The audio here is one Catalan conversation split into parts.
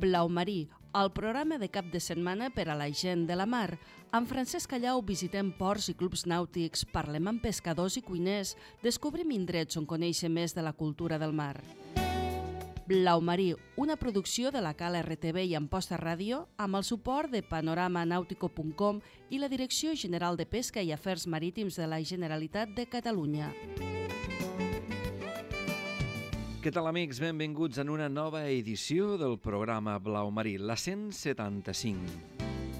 Blau Marí, el programa de cap de setmana per a la gent de la mar. Amb Francesc Callau visitem ports i clubs nàutics, parlem amb pescadors i cuiners, descobrim indrets on conèixer més de la cultura del mar. Blau Marí, una producció de la Cala RTV i Amposta Ràdio amb el suport de panoramanautico.com i la Direcció General de Pesca i Afers Marítims de la Generalitat de Catalunya. Què tal, amics? Benvinguts en una nova edició del programa Blau Marí, la 175.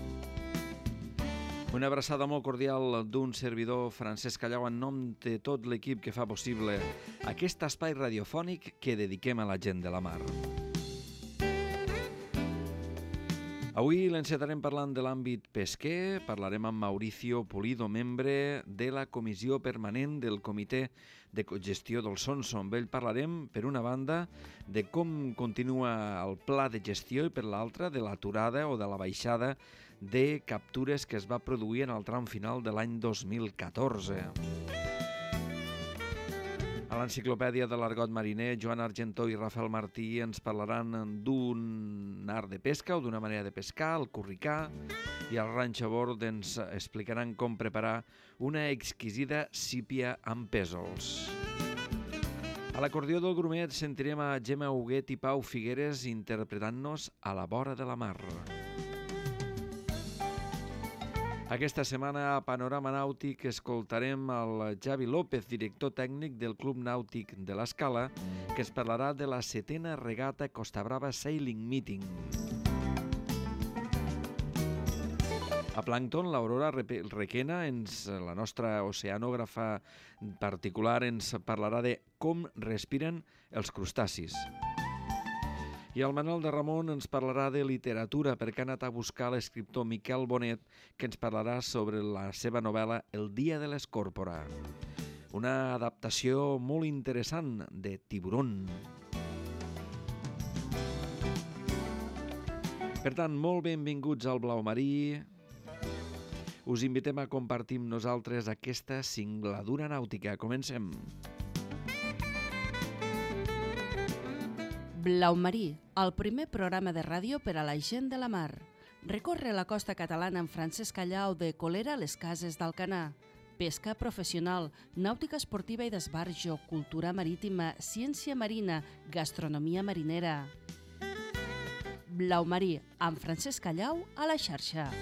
Una abraçada molt cordial d'un servidor, Francesc Callau, en nom de tot l'equip que fa possible aquest espai radiofònic que dediquem a la gent de la mar. Avui l'encetarem parlant de l'àmbit pesquer, parlarem amb Mauricio Pulido, membre de la Comissió Permanent del Comitè de Gestió del Sonso. Amb ell parlarem, per una banda, de com continua el pla de gestió i per l'altra, de l'aturada o de la baixada de captures que es va produir en el tram final de l'any 2014. A l'Enciclopèdia de l'Argot Mariner, Joan Argentó i Rafael Martí ens parlaran d'un art de pesca o d'una manera de pescar, el curricà, i al Rancho a Bord ens explicaran com preparar una exquisida sípia amb pèsols. A l'acordió del Grumet sentirem a Gemma Huguet i Pau Figueres interpretant-nos A la vora de la mar. Aquesta setmana a Panorama Nàutic escoltarem el Javi López, director tècnic del Club Nàutic de l'Escala, que ens parlarà de la 7ª regata Costa Brava Sailing Meeting. A Plàncton, l'Aurora Requena, la nostra oceanògrafa particular, ens parlarà de com respiren els crustacis. I el Manel de Ramon ens parlarà de literatura perquè ha anat a buscar l'escriptor Miquel Bonet, que ens parlarà sobre la seva novel·la El dia de l'escòrpora, una adaptació molt interessant de Tiburón. Per tant, molt benvinguts al Blau Marí. Us invitem a compartir amb nosaltres aquesta singladura nàutica. Comencem. Blau Marí, el primer programa de ràdio per a la gent de la mar. Recorre la costa catalana amb Francesc Callau de Colera a les Cases d'Alcanar. Pesca professional, nàutica esportiva i d'esbarjo, cultura marítima, ciència marina, gastronomia marinera. Blau Marí, amb Francesc Callau a la xarxa.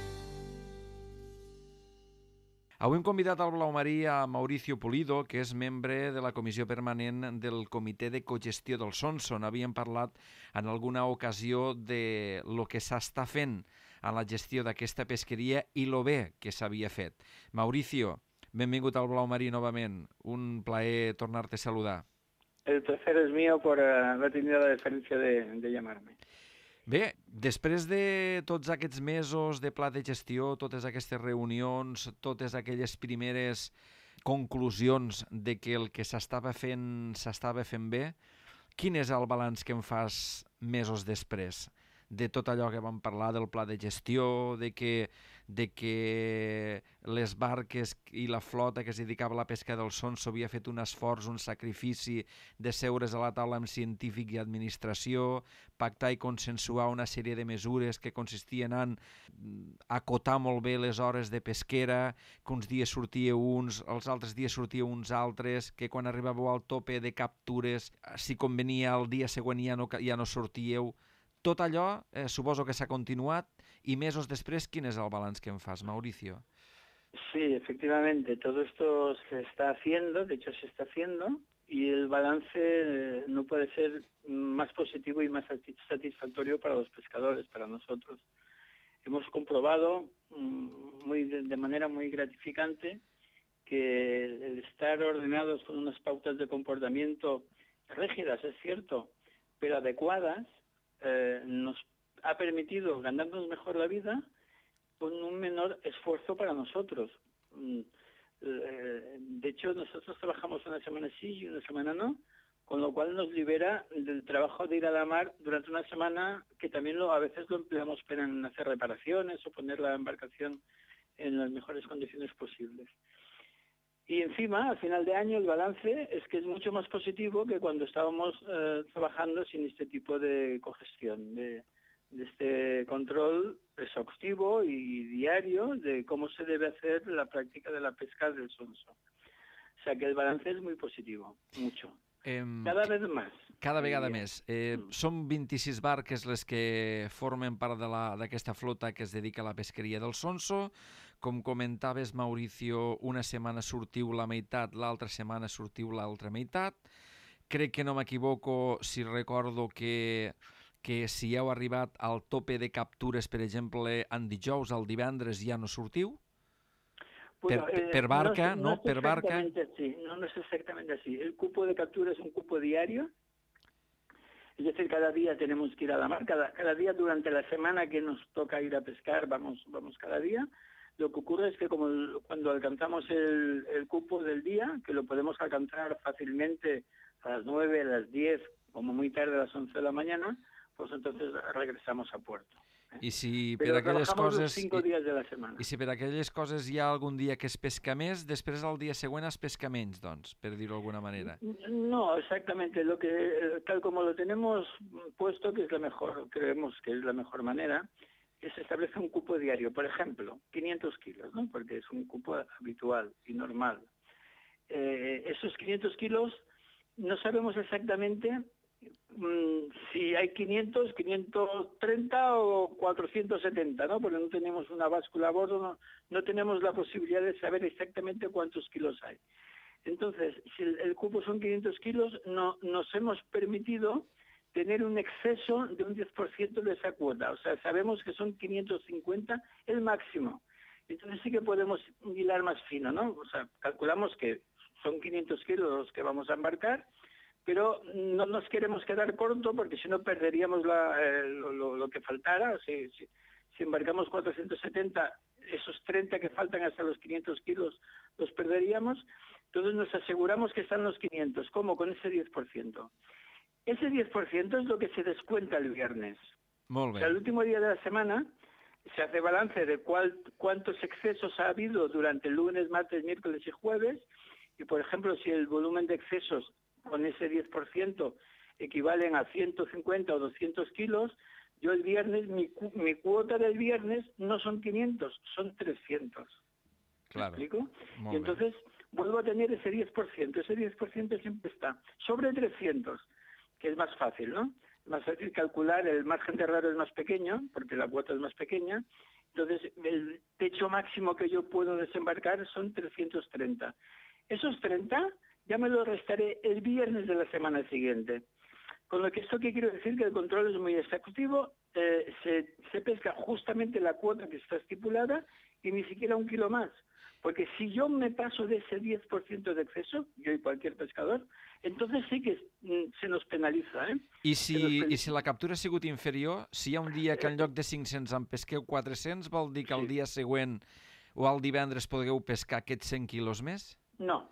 Avui hem convidat al Blau Marí a Mauricio Pulido, que és membre de la Comissió Permanent del Comitè de Cogestió del Sonso. Havíem parlat en alguna ocasió de lo que s'està fent en la gestió d'aquesta pesqueria i lo bé que s'havia fet. Mauricio, benvingut al Blau Marí novament. Un plaer tornar-te a saludar. El placer es mío por haber tenido la deferencia de llamarme. Bé, després de tots aquests mesos de pla de gestió, totes aquestes reunions, totes aquelles primeres conclusions de que el que s'estava fent bé, quin és el balanç que en fas mesos després de tot allò que vam parlar del pla de gestió, de que les barques i la flota que es dedicava a la pesca del Sonso havia fet un esforç, un sacrifici de seure's a la taula amb científic i administració, pactar i consensuar una sèrie de mesures que consistien en acotar molt bé les hores de pesquera, que uns dies sortia uns, els altres dies sortia uns altres, que quan arribàveu al tope de captures, si convenia el dia següent ja no sortíeu. Tot allò suposo que s'ha continuat y mesos después, ¿quién es el balance que en fas, Mauricio? Sí, efectivamente, todo esto se está haciendo, de hecho se está haciendo, y el balance no puede ser más positivo y más satisfactorio para los pescadores, para nosotros. Hemos comprobado de manera muy gratificante que el estar ordenados con unas pautas de comportamiento rígidas, es cierto, pero adecuadas, nos ha permitido ganarnos mejor la vida con un menor esfuerzo para nosotros. De hecho, nosotros trabajamos una semana sí y una semana no, con lo cual nos libera del trabajo de ir a la mar durante una semana, que también a veces lo empleamos en hacer reparaciones o poner la embarcación en las mejores condiciones posibles. Y encima, al final de año, el balance es que es mucho más positivo que cuando estábamos trabajando sin este tipo de cogestión, de de este control exhaustivo y diario de cómo se debe hacer la práctica de la pesca del sonso. O sea que el balance és molt positivo, mucho. Cada vez más. Cada vegada més. Són 26 barques les que formen part d'aquesta flota que es dedica a la pesqueria del sonso. Com comentaves, Mauricio, una setmana sortiu la meitat, l'altra setmana sortiu l'altra meitat. Crec que no m'equivoco si recordo que si heu arribat al tope de captures, per exemple, en dijous, el divendres ja no sortiu? Bueno, per barca, no ¿no? Per barca. Así, no es exactamente así. El cupo de captura es un cupo diario. Es decir, cada día tenemos que ir a la mar. Cada día durante la semana que nos toca ir a pescar, vamos cada día. Lo que ocurre es que cuando alcanzamos el cupo del día, que lo podemos alcanzar fácilmente a las 9, a las 10, como muy tarde a las 11 de la mañana, pues entonces regresamos a puerto. I si per Però aquelles coses 5 dies de la setmana. I si per aquelles coses hi ha algun dia que es pesca més, després el dia següent es pesca menys, doncs, per dir-ho d'alguna manera. No, exactamente. Tal como lo tenemos puesto, que es la mejor, creemos que es la mejor manera, que se establece un cupo diario. Por ejemplo, 500 kilos, ¿no? Porque es un cupo habitual y normal. Esos 500 kilos no sabemos exactamente si hay 500, 530 o 470, ¿no? Porque no tenemos una báscula a bordo, no tenemos la posibilidad de saber exactamente cuántos kilos hay. Entonces, si el cupo son 500 kilos, nos hemos permitido tener un exceso de un 10% de esa cuota. O sea, sabemos que son 550 el máximo. Entonces sí que podemos hilar más fino, ¿no? O sea, calculamos que son 500 kilos los que vamos a embarcar, pero no nos queremos quedar corto porque si no perderíamos lo que faltara. Si embarcamos 470, esos 30 que faltan hasta los 500 kilos los perderíamos. Entonces nos aseguramos que están los 500. ¿Cómo? Con ese 10%. Ese 10% es lo que se descuenta el viernes. Molt bé. O sea, el último día de la semana se hace balance de cuántos excesos ha habido durante el lunes, martes, miércoles y jueves. Y, por ejemplo, si el volumen de excesos con ese 10% equivalen a 150 o 200 kilos, yo el viernes, mi cuota del viernes no son 500, son 300. Claro. ¿Me explico? Molt y entonces vuelvo a tener ese 10%. Ese 10% siempre está sobre 300, que es más fácil, ¿no? Es más fácil calcular, el margen de error es más pequeño, porque la cuota es más pequeña. Entonces, el techo máximo que yo puedo desembarcar son 330. Esos 30 ya me los restaré el viernes de la semana siguiente. Con lo que esto que quiero decir que el control es muy exhaustivo, se pesca justamente la cuota que está estipulada y ni siquiera un kilo más. Porque si yo me paso de ese 10% de exceso, yo y cualquier pescador, entonces sí que se nos penaliza. I si la captura ha sigut inferior, si hi ha un dia que en lloc de 500 en pesqueu 400, vol dir que el dia següent o el divendres podreu pescar aquests 100 quilos més? No.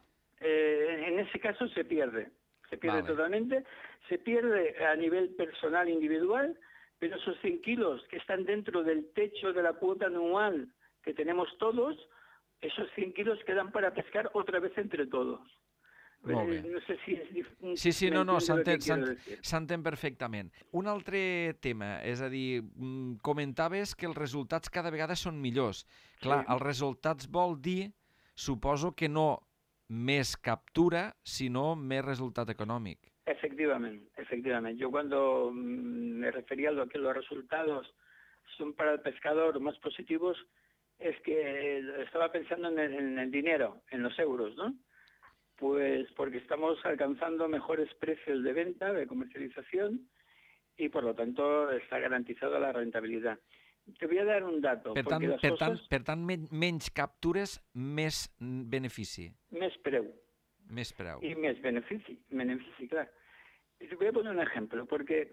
En ese caso se pierde vale. Totalmente, se pierde a nivel personal individual, pero esos 100 kilos que están dentro del techo de la cuota anual que tenemos todos, esos 100 kilos quedan para pescar otra vez entre todos. Molt bé. No sé si és... Sí, no, s'entén perfectament. Un altre tema, és a dir, comentaves que els resultats cada vegada són millors. Clar, els resultats vol dir, suposo que no més captura, sino més resultat econòmic. Efectivamente. Yo cuando me refería a lo que los resultados son para el pescador más positivos, es que estaba pensando en el dinero, en los euros, ¿no? Pues porque estamos alcanzando mejores precios de venta, de comercialización, y por lo tanto está garantizada la rentabilidad. Te voy a dar un dato. Per tant, menys captures, més benefici. Més preu. Més preu. Y més benefici, claro. Y te voy a poner un ejemplo, porque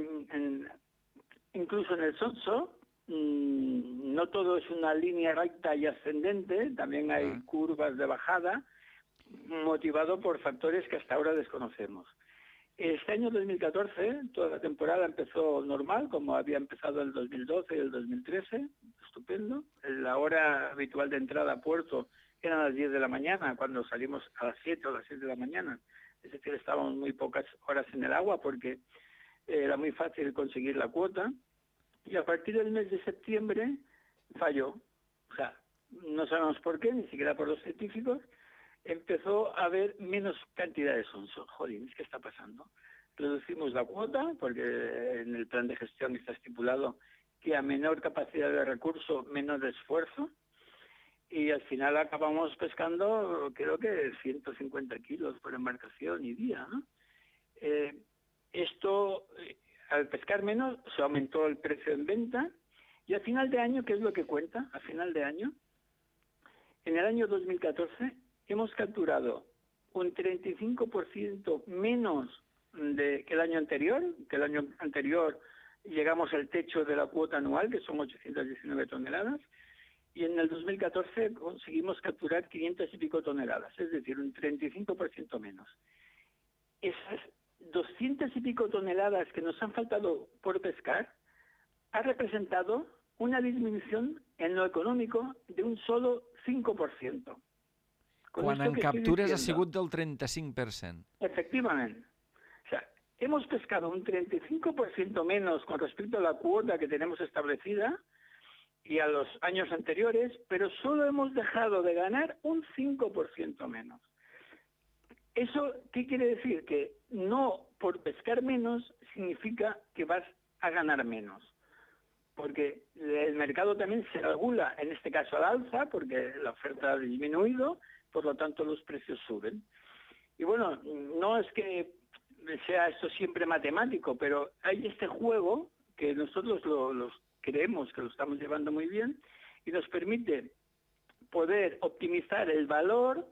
incluso en el sonso, no todo es una línea recta y ascendente, también hay curvas de bajada, motivado por factores que hasta ahora desconocemos. Este año 2014, toda la temporada empezó normal, como había empezado el 2012 y el 2013, estupendo. La hora habitual de entrada a puerto eran las 10 de la mañana, cuando salimos a las 7 o las 6 de la mañana. Es decir, estábamos muy pocas horas en el agua porque era muy fácil conseguir la cuota. y a partir del mes de septiembre falló. O sea, no sabemos por qué, ni siquiera por los científicos, empezó a haber menos cantidad de sonso. Jolín, ¿qué está pasando? Reducimos la cuota, porque en el plan de gestión está estipulado que a menor capacidad de recurso, menor esfuerzo, y al final acabamos pescando, creo que 150 kilos por embarcación y día, ¿no? Esto, al pescar menos, se aumentó el precio en venta, y a final de año, ¿qué es lo que cuenta? A final de año, en el año 2014, hemos capturado un 35% menos que el año anterior, llegamos al techo de la cuota anual, que son 819 toneladas, y en el 2014 conseguimos capturar 500 y pico toneladas, es decir, un 35% menos. Esas 200 y pico toneladas que nos han faltado por pescar ha representado una disminución en lo económico de un solo 5%. Quan en captures ha sigut del 35%. Efectivamente. O sea, hemos pescado un 35% menos con respecto a la cuota que tenemos establecida y a los años anteriores, pero solo hemos dejado de ganar un 5% menos. ¿Eso qué quiere decir? Que no por pescar menos significa que vas a ganar menos. Porque el mercado también se regula, en este caso al alza, porque la oferta ha disminuido, por lo tanto los precios suben. Y bueno, no es que sea esto siempre matemático, pero hay este juego que nosotros los creemos que lo estamos llevando muy bien y nos permite poder optimizar el valor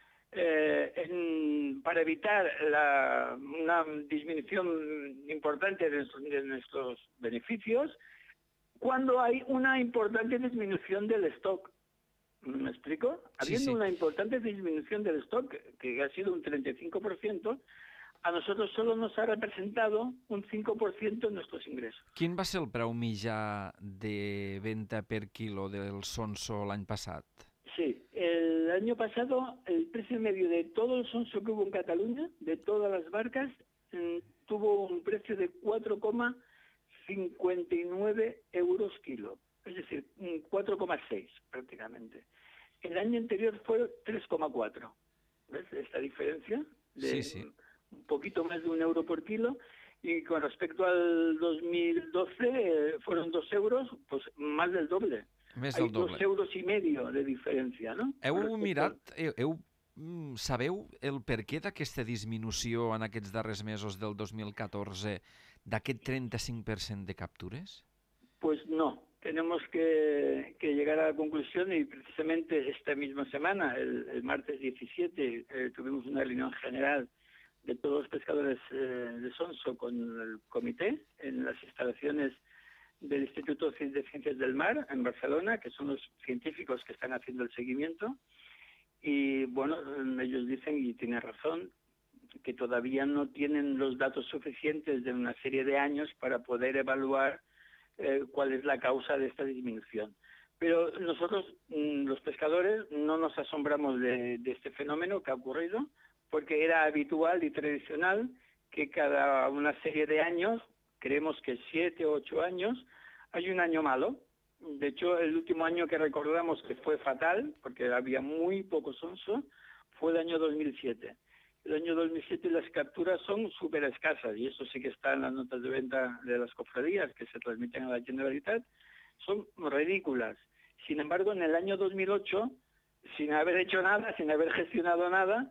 para evitar una disminución importante de nuestros beneficios cuando hay una importante disminución del stock. ¿Me explico? Habiendo una importante disminución del stock, que ha sido un 35%, a nosotros solo nos ha representado un 5% en nuestros ingresos. Quin va ser el preu mitjà de venta per quilo del sonso l'any passat? Sí, el año pasado el precio medio de todo el sonso que hubo en Cataluña, de todas las barcas, tuvo un precio de 4,59 euros kilo, es decir, 4,6 prácticamente. El año anterior fue 3,4. ¿Ves esta diferencia? Sí. Un poquito más de €1 por kilo, y con respecto al 2012 fueron 2 euros, pues más del doble. Més Hay del doble. 2,5 euros de diferència, no? Sabeu el perquè d'aquesta disminució en aquests darrers mesos del 2014 d'aquest 35% de captures? Pues no. Tenemos que llegar a la conclusión y precisamente esta misma semana, el martes 17, tuvimos una reunión general de todos los pescadores de sonso con el comité en las instalaciones del Instituto de Ciencias del Mar en Barcelona, que son los científicos que están haciendo el seguimiento. Y bueno, ellos dicen, y tienen razón, que todavía no tienen los datos suficientes de una serie de años para poder evaluar cuál es la causa de esta disminución. Pero nosotros, los pescadores, no nos asombramos de este fenómeno que ha ocurrido, porque era habitual y tradicional que cada una serie de años, creemos que 7 o 8 años, hay un año malo. De hecho, el último año que recordamos que fue fatal, porque había muy poco sonso, fue el año 2007. El año 2007 las capturas son súper escasas, y eso sí que está en las notas de venta de las cofradías que se transmiten a la Generalitat, son ridículas. Sin embargo, en el año 2008, sin haber hecho nada, sin haber gestionado nada,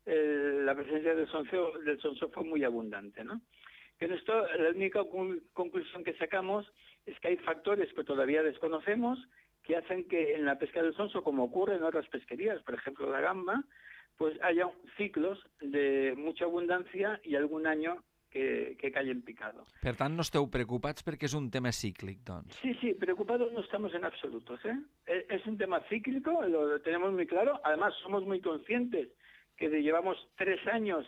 la presencia del sonso fue muy abundante, ¿no? Pero esto, la única conclusión que sacamos es que hay factores que todavía desconocemos que hacen que en la pesca del sonso, como ocurre en otras pesquerías, por ejemplo la gamba, pues haya ciclos de mucha abundancia y algún año que cae en picado. Per tant, no esteu preocupats perquè és un tema cíclic, doncs. Sí, preocupados no estamos en absoluto, ¿eh? Es un tema cíclico, lo tenemos muy claro. Además, somos muy conscientes que llevamos 3 años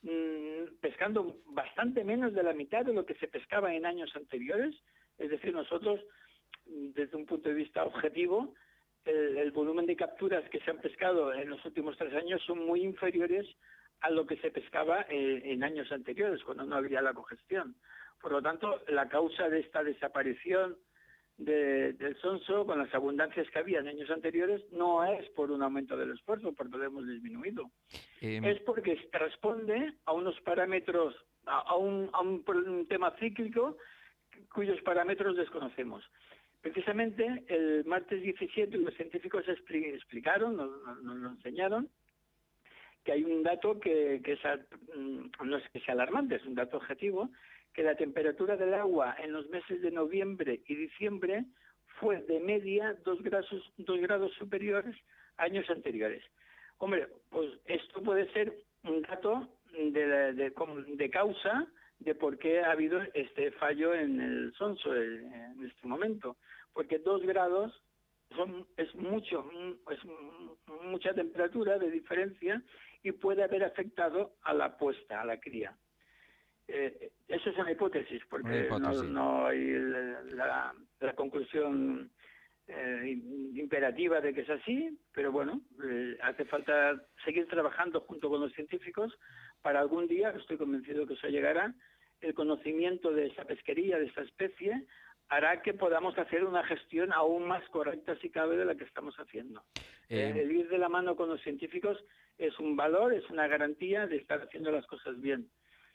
pescando bastante menos de la mitad de lo que se pescaba en años anteriores. Es decir, nosotros, desde un punto de vista objetivo, el volumen de capturas que se han pescado en los últimos 3 años son muy inferiores a lo que se pescaba en años anteriores, cuando no había la congestión. Por lo tanto, la causa de esta desaparición del sonso, con las abundancias que había en años anteriores, no es por un aumento del esfuerzo, porque lo hemos disminuido. Es porque responde a unos parámetros, a un tema cíclico cuyos parámetros desconocemos. Precisamente el martes 17 los científicos explicaron, nos lo enseñaron, que hay un dato que no es que sea alarmante, es un dato objetivo, que la temperatura del agua en los meses de noviembre y diciembre fue de media 2 grados superiores a años anteriores. Hombre, pues esto puede ser un dato de causa de por qué ha habido este fallo en el sonso en este momento, porque 2 grados es mucha temperatura de diferencia y puede haber afectado a la puesta, a la cría. Eso es una hipótesis, porque no hay la conclusión imperativa de que es así, pero bueno, hace falta seguir trabajando junto con los científicos para algún día, estoy convencido que eso llegará, el conocimiento de esta pesquería, de esta especie, hará que podamos hacer una gestión aún más correcta, si cabe, de la que estamos haciendo. El ir de la mano con los científicos es un valor, es una garantía de estar haciendo las cosas bien.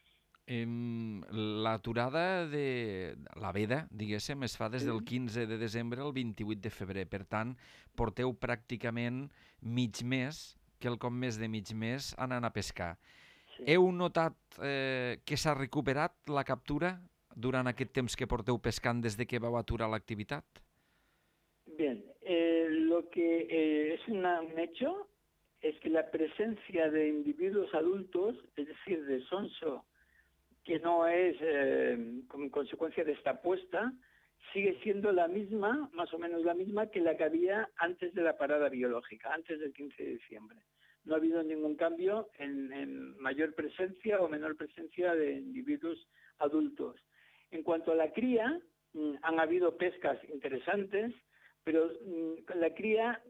L'aturada de la veda, diguéssim, es fa des del 15 de desembre al 28 de febrer. Per tant, porteu pràcticament mig mes, quelcom més de mig mes, anant a pescar. Sí. Heu notat que s'ha recuperat la captura durant aquest temps que porteu pescant des de que vau aturar l'activitat? Bien, lo que es un hecho es que la presencia de individuos adultos, es decir, de sonso, que no es como consecuencia de esta puesta, sigue siendo la misma, más o menos la misma que la que había antes de la parada biológica, antes del 15 de diciembre. No ha habido ningún cambio en mayor presencia o menor presencia de individuos adultos. En cuanto a la cría, han habido pescas interesantes, pero la cría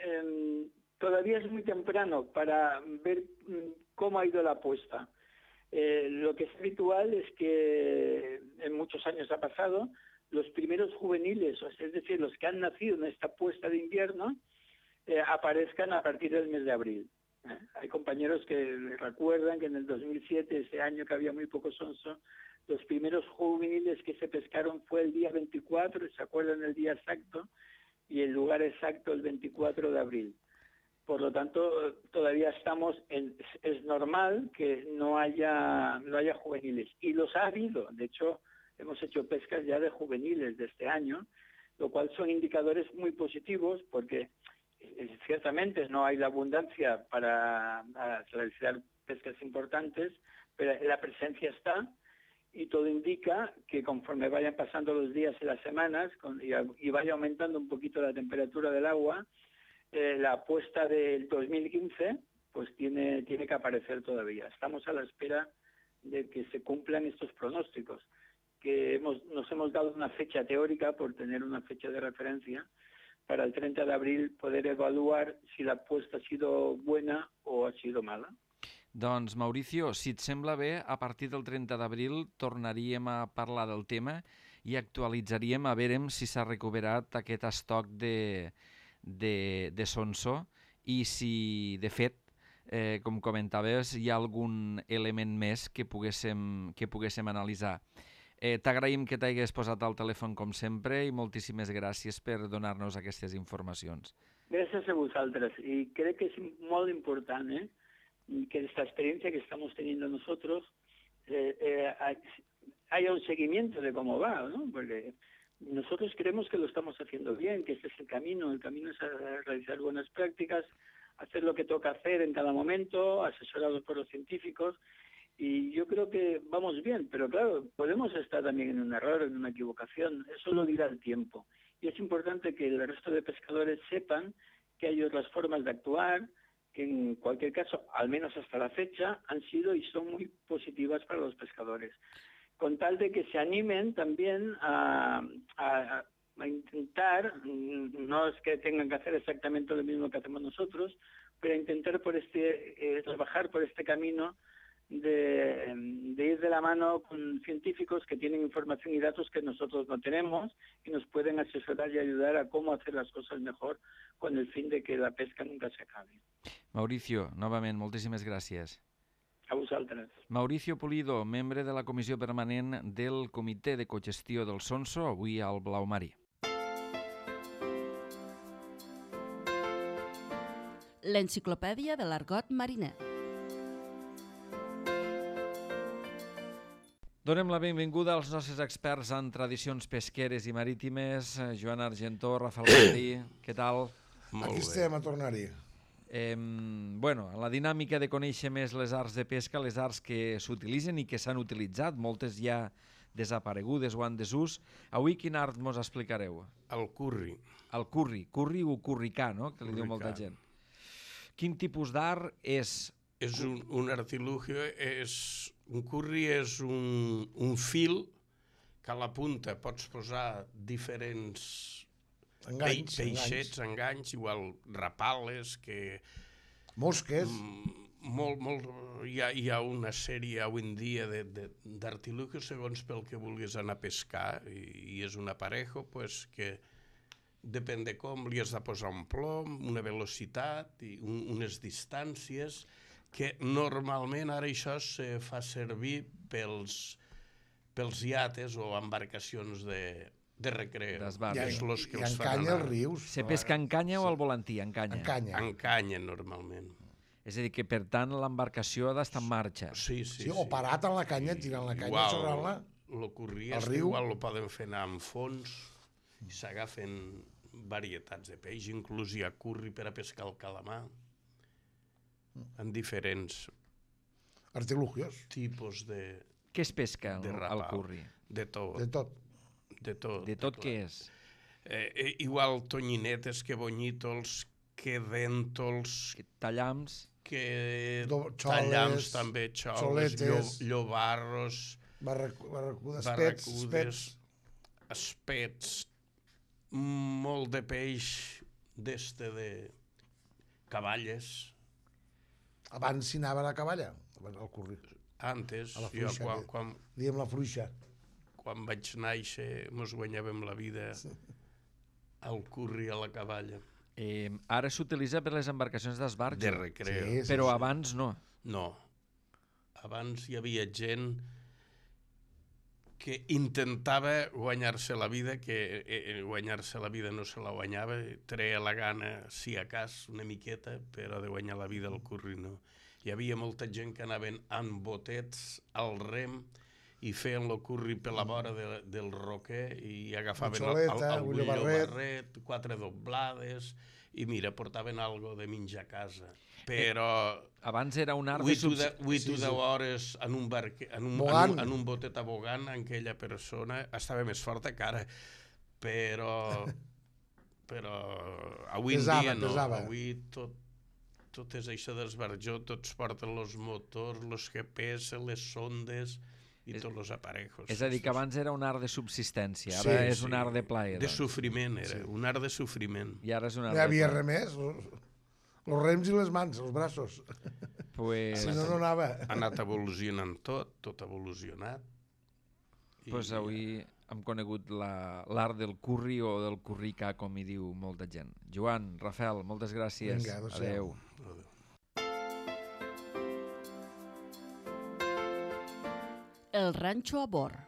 todavía es muy temprano para ver cómo ha ido la puesta. Lo que es habitual es que en muchos años ha pasado, los primeros juveniles, es decir, los que han nacido en esta puesta de invierno, aparezcan a partir del mes de abril. Hay compañeros que recuerdan que en el 2007, ese año que había muy poco sonso, los primeros juveniles que se pescaron fue el día 24, ¿se acuerdan el día exacto? Y el lugar exacto el 24 de abril. Por lo tanto, todavía es normal que no haya juveniles. Y los ha habido. De hecho, hemos hecho pescas ya de juveniles de este año, lo cual son indicadores muy positivos porque ciertamente no hay la abundancia para realizar pescas importantes, pero la presencia está y todo indica que conforme vayan pasando los días y las semanas y vaya aumentando un poquito la temperatura del agua, la apuesta del 2015 pues tiene que aparecer todavía. Estamos a la espera de que se cumplan estos pronósticos, que nos hemos dado una fecha teórica por tener una fecha de referencia para el 30 de abril poder evaluar si la apuesta ha sido buena o ha sido mala. Doncs, Mauricio, si et sembla bé, a partir del 30 d'abril tornaríem a parlar del tema i actualitzaríem a veure si s'ha recuperat aquest estoc de sonso i si, de fet, com comentaves, hi ha algun element més que poguéssim analitzar. T'agraïm que t'hagués posat al telèfon com sempre i moltíssimes gràcies per donar-nos aquestes informacions. Gràcies a vosaltres i crec que és molt important que esta experiencia que estamos teniendo nosotros haya un seguimiento de cómo va, ¿no? Porque nosotros creemos que lo estamos haciendo bien, que este es el camino es realizar buenas prácticas, hacer lo que toca hacer en cada momento, asesorados por los científicos, y yo creo que vamos bien, pero claro, podemos estar también en un error, en una equivocación, eso lo dirá el tiempo. Y es importante que el resto de pescadores sepan que hay otras formas de actuar, que en cualquier caso, al menos hasta la fecha, han sido y son muy positivas para los pescadores. Con tal de que se animen también a intentar, no es que tengan que hacer exactamente lo mismo que hacemos nosotros, pero a intentar trabajar por este camino de ir de la mano con científicos que tienen información y datos que nosotros no tenemos y nos pueden asesorar y ayudar a cómo hacer las cosas mejor con el fin de que la pesca nunca se acabe. Mauricio, novament, moltíssimes gràcies. A vosaltres. Mauricio Pulido, membre de la comissió permanent del Comitè de Cogestió del Sonso, avui al Blau Marí. L'enciclopèdia de l'argot mariner. Donem la benvinguda als nostres experts en tradicions pesqueres i marítimes, Joan Argentó, Rafael Martí, què tal? Aquí estem a tornar-hi. Bueno, la dinàmica de conèixer més les arts de pesca, les arts que s'utilitzen i que s'han utilitzat, moltes ja desaparegudes o en desús. Avui quin art mos explicareu? El curri. El curri o curricà, no?, que li diu molta gent. Quin tipus d'art és? És un artilugio, un curri és un fil que a la punta pots posar diferents peixets, enganys, igual rapales, que... Mosques. Hi ha una sèrie avui en dia d'artilugios segons pel que vulguis anar a pescar, i és un aparejo que depèn de com li has de posar un plom, una velocitat i unes distàncies, que normalment ara això se fa servir pels iates o embarcacions de recreo. I en canya als rius. Se pesca en canya o al volantí? En canya. En canya, normalment. És a dir, que per tant l'embarcació ha d'estar en marxa. Sí. O parat a la canya, tirant la canya sobre la... El curri igual ho poden fer anar en fons i s'agafen varietats de peix, inclús hi ha curri per a pescar el calamar, en diferents artilugios. Tipus de... Què es pesca al curri? De tot. De tot. De tot què és? Igual tonyinetes, que bonyitos, que dèntols... Tallams. Tallams també, xoles, llobarros... Barracudes, espets, molt de peix de cavalles. Abans s'hi anava a la cavalla, al curri. Antes, diem la fruixa. Quan vaig néixer, mos guanyàvem la vida al curri a la cavalla. Ara s'utilitza per les embarcacions d'esbarjo. De recreo. Però abans no. No. Abans hi havia gent que intentava guanyar-se la vida, que guanyar-se la vida no se la guanyava, treia la gana, si a cas, una miqueta, però de guanyar la vida al curri no. Hi havia molta gent que anaven amb botets al rem i feien el curri per la vora del roquer i agafaven el barret, 4 doblades i mira, portaven algo de menjar a casa. Però... Abans era un art 8 o 10 hores en un botet abogant, aquella persona estava més forta que ara, però avui en dia no. Avui tot és això d'esbarjó, tots porten els motors, els GPS, les sondes i tots els aparejos. És a dir, que abans era un art de subsistència, ara és un art de plaer. De sofriment era, un art de sofriment. I ara és un art de plaer. No hi havia res més, els rems i les mans, els braços. Si no, no anava. Ha anat evolucionant tot ha evolucionat. Doncs avui hem conegut l'art del curri o del curricà, com hi diu molta gent. Joan, Rafael, moltes gràcies. Vinga, adéu. El ranxo a bord.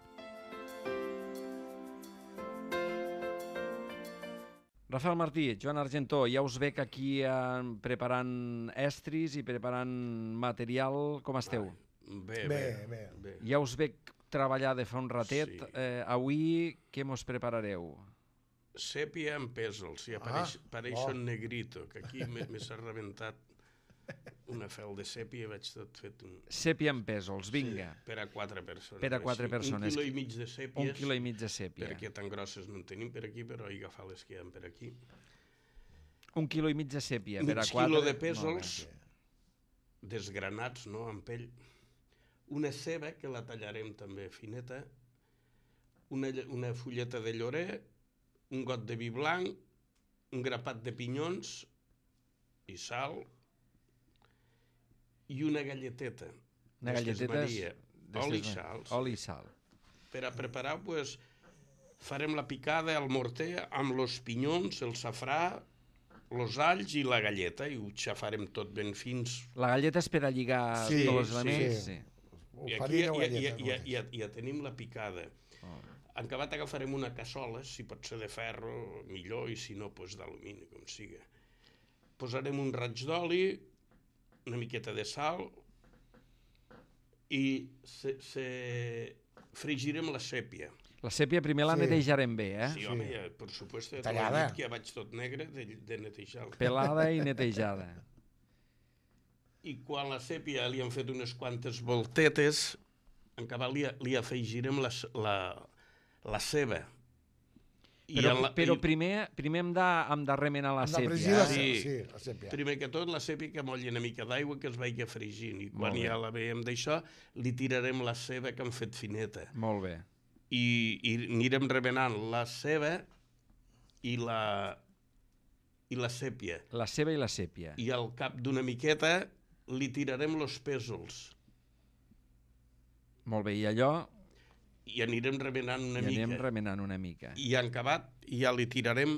Rafael Martí, Joan Argentó, ja us veig aquí preparant estris i preparant material. Com esteu? Bé. Ja us veig treballar de fa un ratet. Avui què mos preparareu? Sèpia amb pèsols, i apareix un negrito, que aquí m'ha rebentat una fel de sèpia i vaig tot fet un... Sèpia amb pèsols, vinga. Per a 4 persones. Per a 4 persones. 1,5 quilo de sèpies. 1,5 quilo de sèpia. Perquè tan grosses no en tenim per aquí, però he agafat les que hi ha per aquí. 1,5 quilo de sèpia per a 4... 1 quilo de pèsols desgranats, no?, amb pell. Una ceba, que la tallarem també fineta. Una fulleta de llorer, un got de vi blanc, un grapat de pinyons i sal, i una galleteta. Una galleteta oli i sal. Oli i sal. Per a preparar, farem la picada al morter amb els pinyons, el safrà, els alls i la galleta, i ho xafarem tot ben fins. La galleta és per a lligar tots els elements? Sí. I aquí ja tenim la picada. En acabat agafarem una cassola, si pot ser de ferro, millor, i si no, d'alumini, com siga. Posarem un raig d'oli, una miqueta de sal, i fregirem la sèpia. La sèpia primer la netejarem bé, eh? Sí, home, ja, per supuesto, ja que ja vaig tot negre de netejar. Pelada i netejada. I quan la sèpia li han fet unes quantes voltetes, en acabat li afegirem la ceba. Però primer hem de remenar la sèpia. Sí, la sèpia. Primer que tot, la sèpia que molli una mica d'aigua que es vagi fregint. I quan ja la veiem d'això, li tirarem la ceba que hem fet fineta. Molt bé. I anirem remenant la ceba i la sèpia. La ceba i la sèpia. I al cap d'una miqueta li tirarem els pèsols. Molt bé, i allò... I anirem remenant una mica. I anem remenant una mica. I en acabat ja li tirarem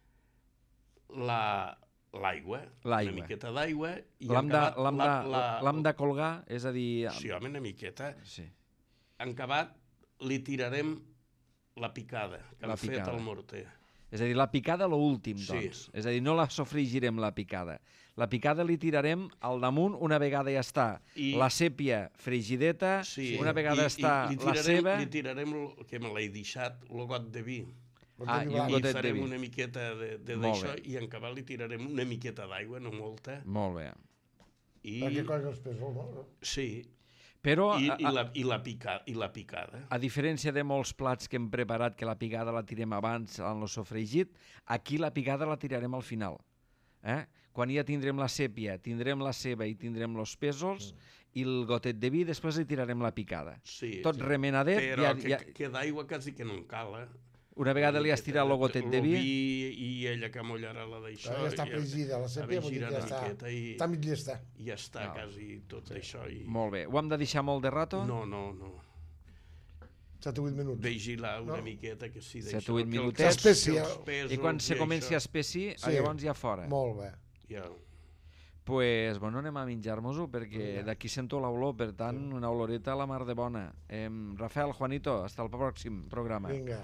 l'aigua. Una miqueta d'aigua. L'hem de colgar, és a dir... Sí, home, una miqueta. Sí. En acabat li tirarem la picada que hem fet al morter. És a dir, la picada l'últim, doncs. És a dir, no la sofregirem, la picada. La picada li tirarem al damunt una vegada ja està. La sèpia fregideta, una vegada està la ceba... Li tirarem, que me l'he deixat, el got de vi. I farem una miqueta d'això i en acabat li tirarem una miqueta d'aigua, no molta. Molt bé. Perquè coll els pèsols, no? Sí. Però, I la picada. A diferència de molts plats que hem preparat, que la picada la tirem abans en el sofregit, aquí la picada la tirarem al final. Quan ja tindrem la sèpia, tindrem la ceba i tindrem els pèsols i el gotet de vi, després li tirarem la picada. Tot remenadet. Però que d'aigua quasi que no en cal, Una vegada li has tirat el gotet de vi... I ella que mullarà la d'això... Ja està fregida, la sèpia, vull dir que ja està mig llesta. Ja està quasi tot això. Molt bé. Ho hem de deixar molt de rato? No. 7 o 8 minuts. Vigilar una miqueta que sí d'això. 7 o 8 minutets. S'espècia. I quan se comenci a espessir, llavors ja fora. Molt bé. Pues, bueno, anem a menjar-nos-ho, perquè d'aquí sento l'olor, per tant, una oloreta a la mar de bona. Rafael, Juanito, hasta el pròxim programa. Vinga.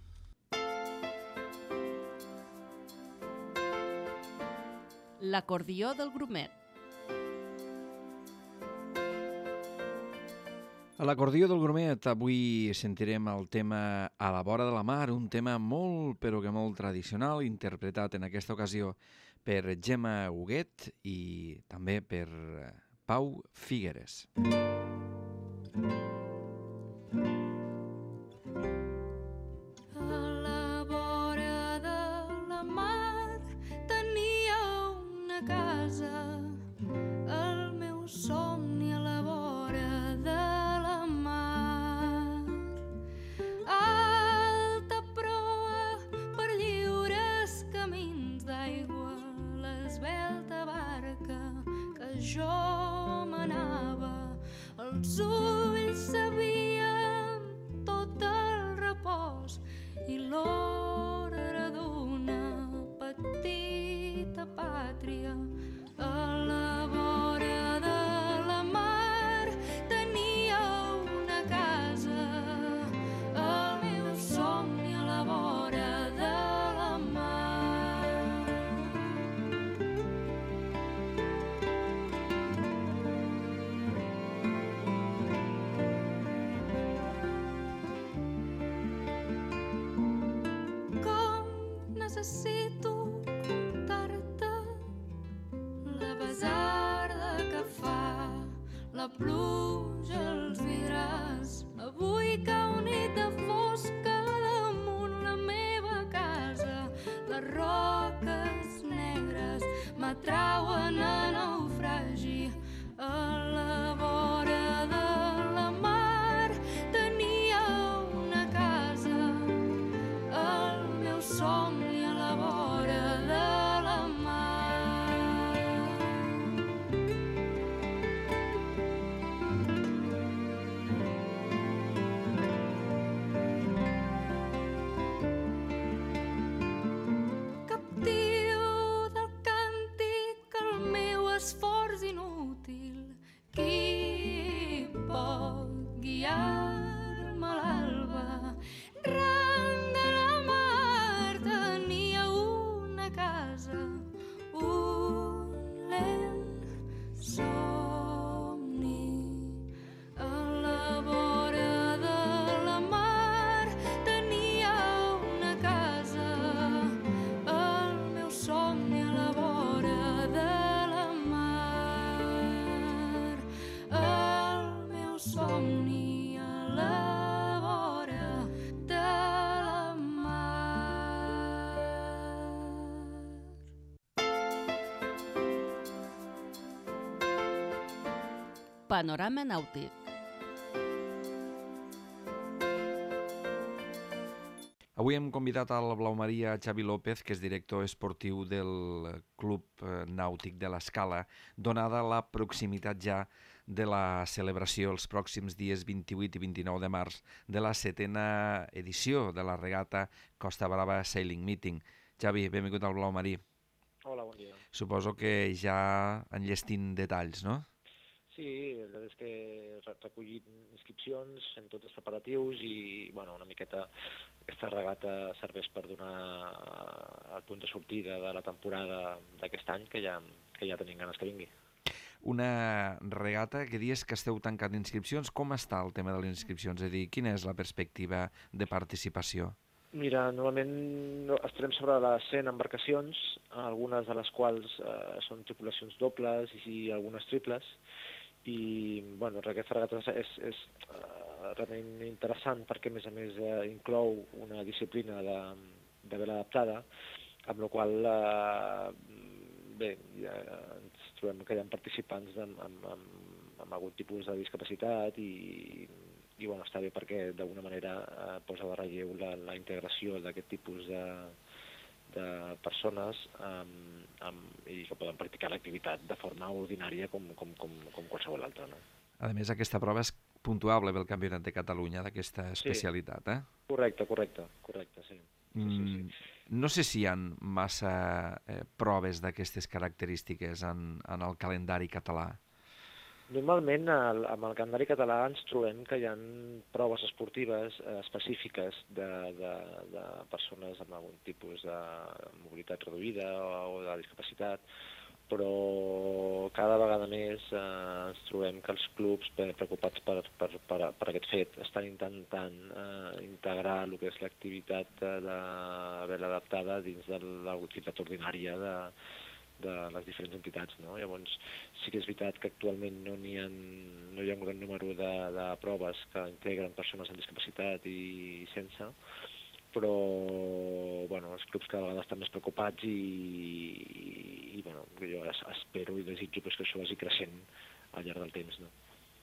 L'acordió del grumet. A l'acordió del grumet avui sentirem el tema A la vora de la mar, un tema molt, però que molt tradicional, interpretat en aquesta ocasió per Gemma Huguet i també per Pau Figueres. Panorama Nàutic. Avui hem convidat al blaumarí Xavi López, que és director esportiu del Club Nàutic de l'Escala, donada la proximitat ja de la celebració els pròxims dies 28 i 29 de març de la 7ª edició de la regata Costa Brava Sailing Meeting. Xavi, benvingut al blaumarí. Hola, bon dia. Suposo que ja enllestint detalls, no? Sí, la veritat és que recollim inscripcions, fem tots els preparatius i una miqueta aquesta regata serveix per donar el punt de sortida de la temporada d'aquest any que ja tenim ganes que vingui. Una regata que dius que esteu tancant inscripcions. Com està el tema de les inscripcions? És a dir, quina és la perspectiva de participació? Mira, normalment estarem sobre les 100 embarcacions, algunes de les quals són tripulacions dobles i algunes triples, i aquesta regata és realment interessant perquè a més inclou una disciplina de vela adaptada, amb la qual ens trobem que hi ha participants amb algun tipus de discapacitat i està bé perquè d'alguna manera posa de relleu la integració d'aquest tipus de persones i que poden practicar l'activitat de forma ordinària com qualsevol altra. No? A més, aquesta prova és puntuable pel Campionat de Catalunya d'aquesta especialitat, eh? Correcte, sí. Sí. No sé si hi ha massa proves d'aquestes característiques en el calendari català. Normalment, amb el calendari català ens trobem que hi ha proves esportives específiques de persones amb algun tipus de mobilitat reduïda o de discapacitat, però cada vegada més ens trobem que els clubs preocupats per aquest fet estan intentant integrar el que és l'activitat de vela adaptada dins de l'activitat ordinària de les diferents entitats, no? Llavors, sí que és veritat que actualment no hi ha un gran número de proves que integren persones amb discapacitat i sense, però els clubs cada vegada estan més preocupats i jo espero i desitjo que això vagi creixent al llarg del temps, no?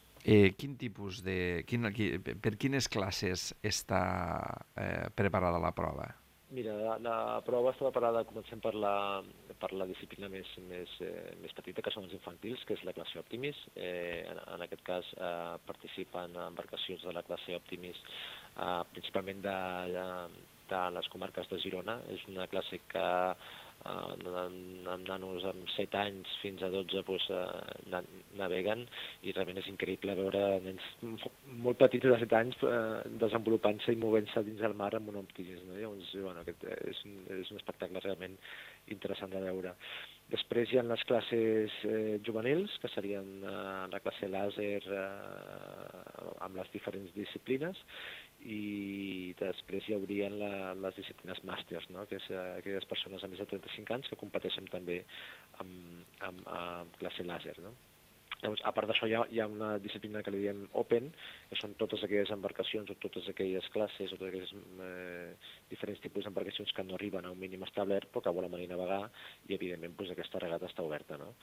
Per quines classes està preparada la prova? Mira, la prova està preparada, comencem per la disciplina més petita, que són els infantils, que és la classe Optimis. En aquest cas participen embarcacions de la classe Optimis, principalment de les comarques de Girona. És una classe que amb nanos amb 7 anys fins a 12 naveguen i realment és increïble veure nens molt petits de 7 anys desenvolupant-se i movent-se dins del mar amb un optimisme. Llavors, aquest és un espectacle realment interessant de veure. Després hi ha les classes juvenils, que serien la classe làser amb les diferents disciplines, i després hi haurien les disciplines màsters, no? Que és aquelles persones amb més de 35 anys que competeixen també amb classe làser. No? Llavors, a part d'això, hi ha una disciplina que li diem Open, que són totes aquelles embarcacions o totes aquelles classes o totes aquelles diferents tipus d'embarcacions que no arriben a un mínim establert però que volen venir a navegar i, evidentment, aquesta regata està oberta. No?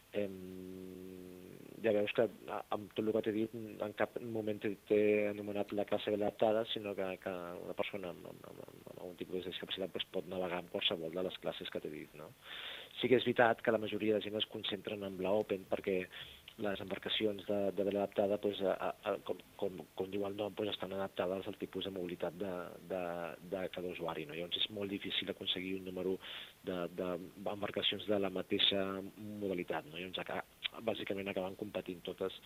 Ja veus que amb tot el que t'he dit en cap moment t'he anomenat la classe vela adaptada, sinó que una persona amb algun tipus de discapacitat pot navegar en qualsevol de les classes que t'he dit. No? Sí que és veritat que la majoria de gent es concentren en la Open perquè les embarcacions de vela adaptada, com diu el nom, estan adaptades al tipus de mobilitat de cada usuari. No? Llavors és molt difícil aconseguir un número d'embarcacions de la mateixa modalitat. No? Llavors bàsicament acaben competint totes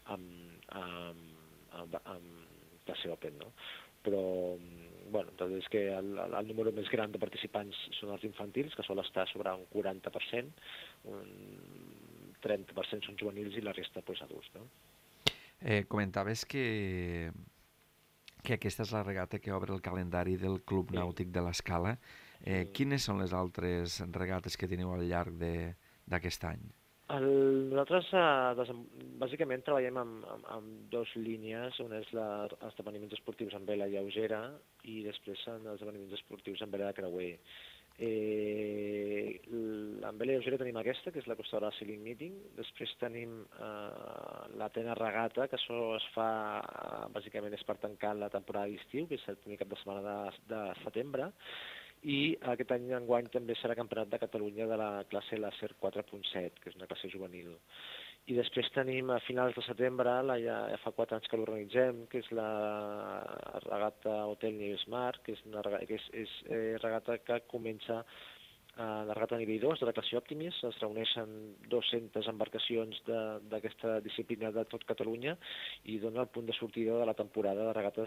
amb classe Open. No? Però és que el número més gran de participants són els infantils, que sol estar sobre un 40%, un 30% són juvenils i la resta adults. No? Comentaves que aquesta és la regata que obre el calendari del Club Nàutic de l'Escala. Quines són les altres regates que teniu al llarg d'aquest any? Nosaltres bàsicament treballem amb dues línies. Una és els esdeveniments esportius amb vela lleugera i després són els esdeveniments esportius amb vela de creuer. En vela lleugera tenim aquesta, que és la Costa Brava Sailing Meeting. Després tenim l'Atena Regata, que això es fa, bàsicament és per tancar la temporada d'estiu, que és el primer cap de setmana de setembre. I aquest any enguany també serà Campionat de Catalunya de la classe Láser 4.7, que és una classe juvenil. I després tenim a finals de setembre, ja fa 4 anys que l'organitzem, que és la regata Hotel Nieves Mar, que és una regata que comença la regata nivell 2 de la classe Optimis. Es reuneixen 200 embarcacions d'aquesta disciplina de tot Catalunya i dona el punt de sortida de la temporada de regates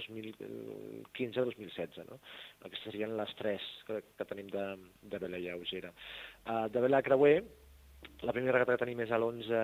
2015-2016. No? Aquestes serien les 3 que tenim de vela lleugera. De vela creuer, la primera regata que tenim és l'11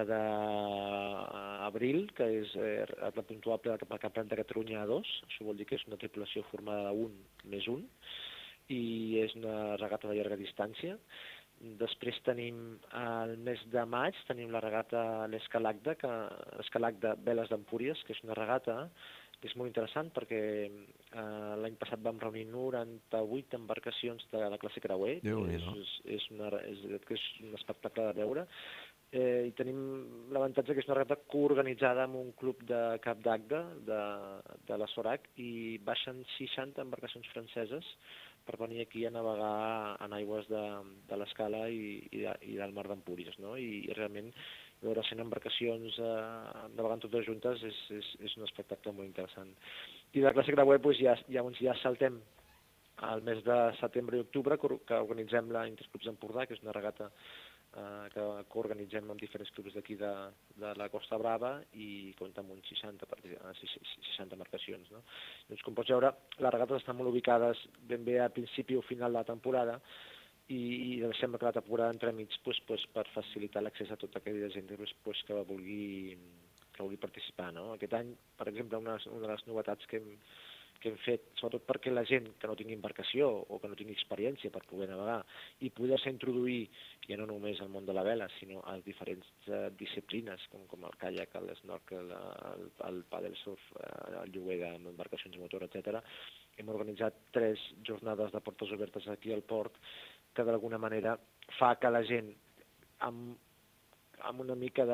d'abril, que és la puntuable del Campionat de Catalunya a 2. Això vol dir que és una tripulació formada de 1 més 1, i és una regata de llarga distància. Després tenim el mes de maig, tenim la regata l'Escalagda Veles d'Empúries, que és una regata que és molt interessant perquè l'any passat vam reunir 98 embarcacions de la classe creuer. És un espectacle de veure. I tenim l'avantatge que és una regata coorganitzada amb un club de Cap d'Agde, de la SORAC, i baixen 60 embarcacions franceses per venir aquí a navegar en aigües de l'Escala i del mar d'Empúries, no? I realment veure 100 embarcacions navegant totes juntes és un espectacle molt interessant. I de la classe creuer ja saltem al mes de setembre i octubre, que organitzem la Interclubs Empordà, que és una regata que coorganitzem amb diferents clubs d'aquí de la Costa Brava i compta amb uns 60 embarcacions. No? Doncs, com pots veure, les regates estan molt ubicades ben bé a principi o final de la temporada i sembla que la temporada entremig per facilitar l'accés a tota aquella gent que vulgui participar. No? Aquest any, per exemple, una de les novetats que hem fet, sobretot perquè la gent que no tingui embarcació o que no tingui experiència per poder navegar i poder-se introduir ja no només al món de la vela, sinó a diferents disciplines, com el caiac, l'snorkel, el paddle surf, el lloguer d'embarcacions de motor, etc. Hem organitzat 3 jornades de portes obertes aquí al port que d'alguna manera fa que la gent amb una mica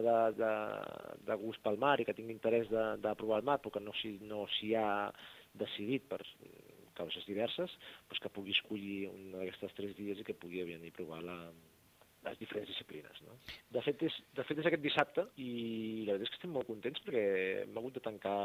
de gust pel mar i que tingui interès de provar el mar, però que no s'hi ha decidit per causes diverses, doncs que pugui escollir un d'aquestes 3 dies i que pugui venir a provar les diferents disciplines. No? De fet, és aquest dissabte i la veritat és que estem molt contents perquè hem hagut de tancar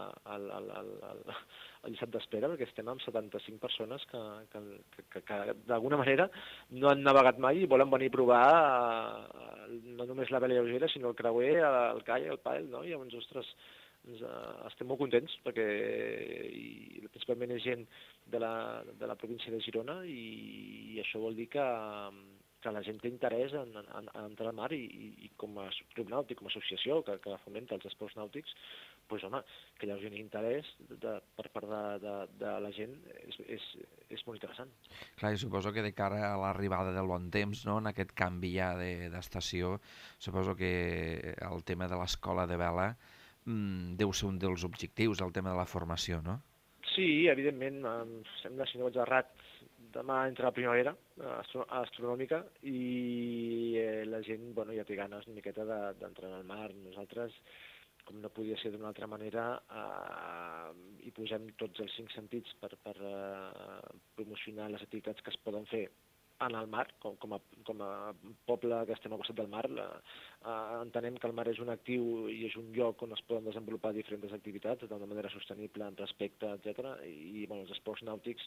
el llistat d'espera perquè estem amb 75 persones que d'alguna manera no han navegat mai i volen venir a provar no només la vela lleugera, sinó el creuer, el caiac, el paddle, no? I llavors, ostres, estem molt contents perquè principalment és gent de la província de Girona i això vol dir que la gent té interès en entrar al mar i com a club nàutic, com a associació que fomenta els esports nàutics, doncs home, que hi hagi un interès per part de la gent és molt interessant. Clar, i suposo que de cara a l'arribada del bon temps, no, en aquest canvi ja d'estació, suposo que el tema de l'escola de vela deu ser un dels objectius, el tema de la formació, no? Sí, evidentment, sembla, si no vaig errat, demà entra la primavera astronòmica i la gent ja té ganes una miqueta d'entrar al mar. Nosaltres, com no podia ser d'una altra manera, hi posem tots els 5 sentits per promocionar les activitats que es poden fer en el mar, com a poble que estem al costat del mar. Entenem que el mar és un actiu i és un lloc on es poden desenvolupar diferents activitats d'una manera sostenible, amb respecte, etc. I els esports nàutics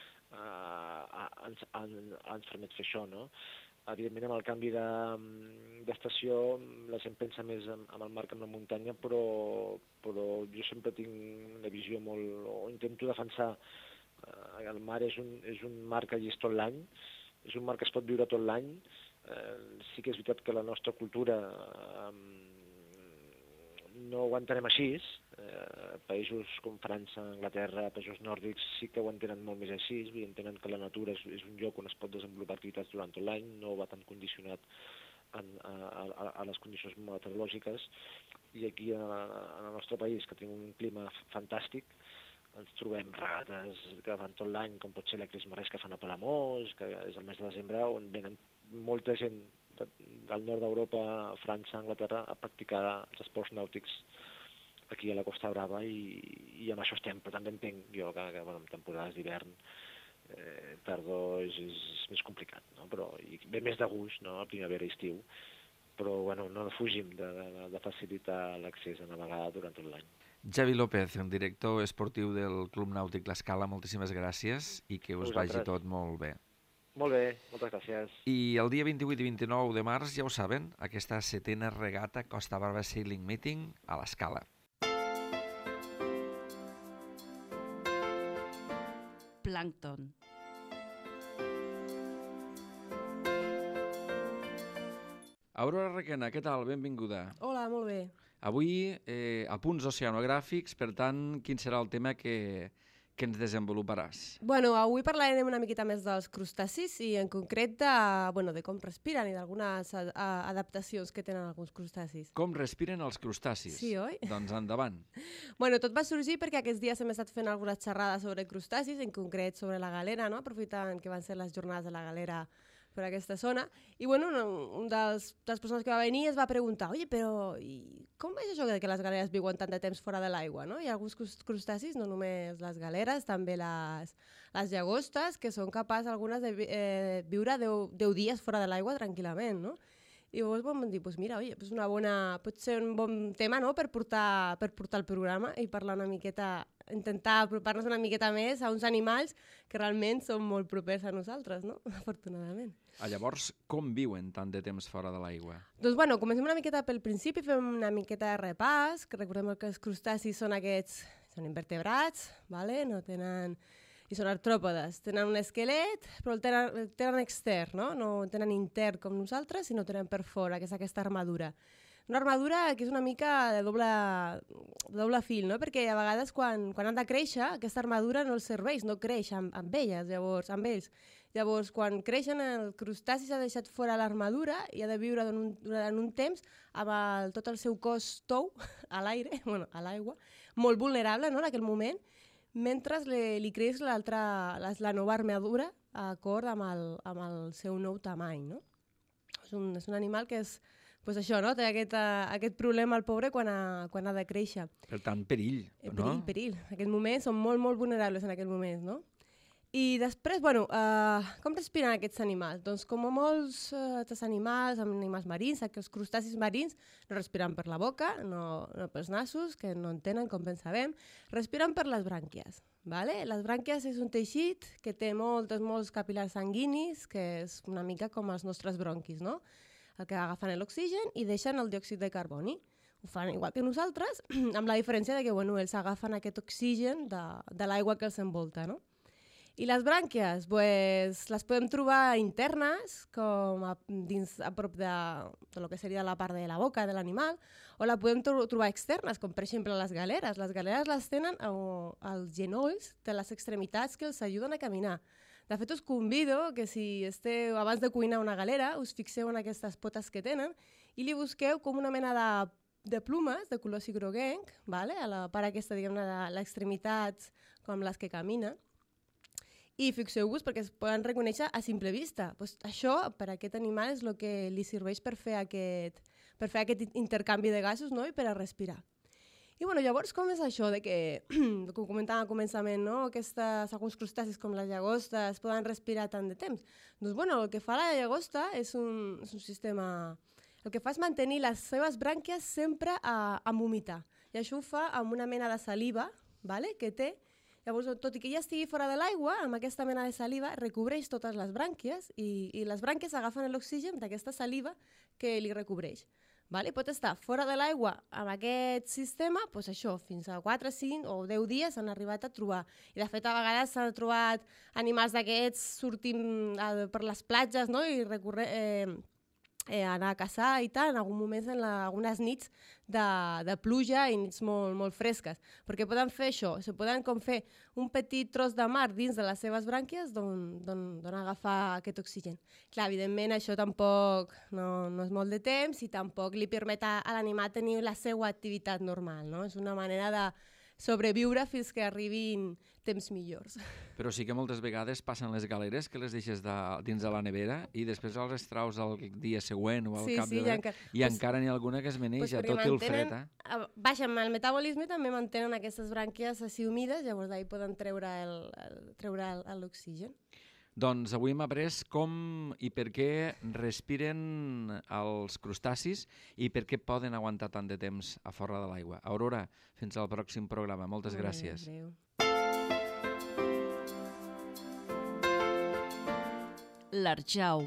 ens permet fer això, no? Evidentment, amb el canvi d'estació, la gent pensa més en el mar que en la muntanya, però jo sempre tinc una visió molt... o intento defensar el mar és un mar que hi és tot l'any, és un mar que es pot viure tot l'any. Sí que és veritat que la nostra cultura no ho entenem així. Països com França, Anglaterra, països nòrdics sí que ho entenen molt més així, entenen que la natura és un lloc on es pot desenvolupar activitats durant tot l'any, no va tan condicionat a les condicions meteorològiques. I aquí, en el nostre país, que tenim un clima fantàstic, ens trobem regates que fan tot l'any, com pot ser la Cris Marès que fan a Palamós, que és el mes de desembre, on venen molta gent del nord d'Europa, França, Anglaterra, a practicar els esports nàutics aquí a la Costa Brava i amb això estem, però també entenc jo que bueno, en temporades d'hivern, tardor és més complicat, no? Però i ve més de gust, no? A primavera i estiu, però bueno, no fugim de facilitar l'accés a navegar durant tot l'any. Javi López, el director esportiu del Club Nàutic L'Escala, moltíssimes gràcies i que us vagi tot molt bé. Molt bé, moltes gràcies. I el dia 28 i 29 de març, ja ho saben, aquesta 7a regata Costa Brava Sailing Meeting a l'Escala. Plàncton. Aurora Requena, què tal? Benvinguda. Hola, molt bé. Avui, apunts oceanogràfics, per tant, quin serà el tema que ens desenvoluparàs? Bueno, avui parlarem una miqueta més dels crustacis i en concret de com respiren i d'algunes adaptacions que tenen alguns crustacis. Com respiren els crustacis? Sí, oi? Doncs endavant. Bueno, tot va sorgir perquè aquests dies hem estat fent algunes xerrades sobre crustacis, en concret sobre la galera, no? Aprofitant que van ser les jornades de la galera per aquesta zona. I bueno, un dels persones que va venir es va preguntar, oye, però com és això que les galeres viuen tant de temps fora de l'aigua, no? Hi ha alguns crustacis, no només les galeres, també les llagostes, que són capaces algunes de viure 10 dies fora de l'aigua tranquil·lament, no? I llavors vam dir, pues mira, oye, pot ser un bon tema, no?, per portar el programa i parlar una miqueta, intentar apropar-nos una miqueta més a uns animals que realment són molt propers a nosaltres, no?, afortunadament. Llavors, com viuen tant de temps fora de l'aigua? Doncs bueno, comencem una miqueta pel principi, fem una miqueta de repàs, que recordem que els crustacis són són invertebrats, ¿vale? No tenen... i són artròpodes, tenen un esquelet, però el tenen extern, no tenen intern com nosaltres, sinó tenen per fora, que és aquesta armadura. Una armadura que és una mica de doble fil, no? Perquè a vegades quan han de créixer, aquesta armadura no els serveix, no creix amb ells. Llavors, quan creixen, el crustaci s'ha deixat fora l'armadura i ha de viure durant un temps amb tot el seu cos tou a l'aire, a l'aigua, molt vulnerable, no?, en aquell moment, mentre li creix la nova armadura d'acord amb el seu nou tamany, no? És un animal que és, doncs això, no? Té aquest problema al pobre quan ha de créixer. Per tant, perill, no? Perill. En aquest moment són molt, molt vulnerables en aquest moment, no? I després, com respiren aquests animals? Doncs com molts animals marins, els crustacis marins no respiren per la boca, no pels nassos, que no en tenen, com ben sabem, respiren per les brànquies. Vale? Les brànquies és un teixit que té molts capil·lars sanguinis, que és una mica com els nostres bronquis, no? El que agafen l'oxigen i deixen el diòxid de carboni. Ho fan igual que nosaltres, amb la diferència de que ells agafen aquest oxigen de l'aigua que els envolta, no? I les brànquies, les podem trobar internes, com a prop de lo que seria la part de la boca de l'animal, o la podem trobar externes, com per exemple les galeres. Les galeres les tenen als genolls de les extremitats que els ajuden a caminar. De fet, us convido que si esteu abans de cuinar una galera, us fixeu en aquestes potes que tenen i li busqueu com una mena de plomes de color groguenc, vale? A la part aquesta, diguem-ne, de les extremitats, com les que caminen. I fixeu-vos perquè es poden reconèixer a simple vista. Pues això, per a aquest animal, és el que li serveix per fer aquest intercanvi de gasos, no? I per a respirar. I llavors, com és això de que, com comentàvem al començament, no? Alguns crustacis com les llagostes poden respirar tant de temps? Doncs el que fa la llagosta és un sistema... El que fa és mantenir les seves brànquies sempre amb humitat. I això ho fa amb una mena de saliva, vale? Que té. Llavors, tot i que ja estigui fora de l'aigua, amb aquesta mena de saliva recobreix totes les brànquies i les brànquies agafen l'oxigen d'aquesta saliva que li recobreix. Vale? Pot estar fora de l'aigua amb aquest sistema, doncs això, fins a 4, 5 o 10 dies s'han arribat a trobar. I de fet, a vegades s'han trobat animals d'aquests sortint per les platges, no? I anar a caçar i tal, en algun moment en algunes nits de pluja i nits molt, molt fresques. Perquè poden fer això, poden com fer un petit tros de mar dins de les seves brànquies d'on agafar aquest oxigen. Clar, evidentment això tampoc no és molt de temps i tampoc li permet a l'animal tenir la seva activitat normal, no? És una manera de sobreviure fins que arribin temps millors. Però sí que moltes vegades passen les galeres que les deixes dins de la nevera i després els traus el dia següent o al cap de l'hora i encara n'hi ha alguna que es meneja, tot i el fred. Vaja, amb el metabolisme també mantenen aquestes brànquies així humides, llavors d'ahir poden treure l'oxigen. Doncs avui hem après com i per què respiren els crustacis i per què poden aguantar tant de temps a fora de l'aigua. Aurora, fins al pròxim programa. Moltes gràcies. L'Arjau.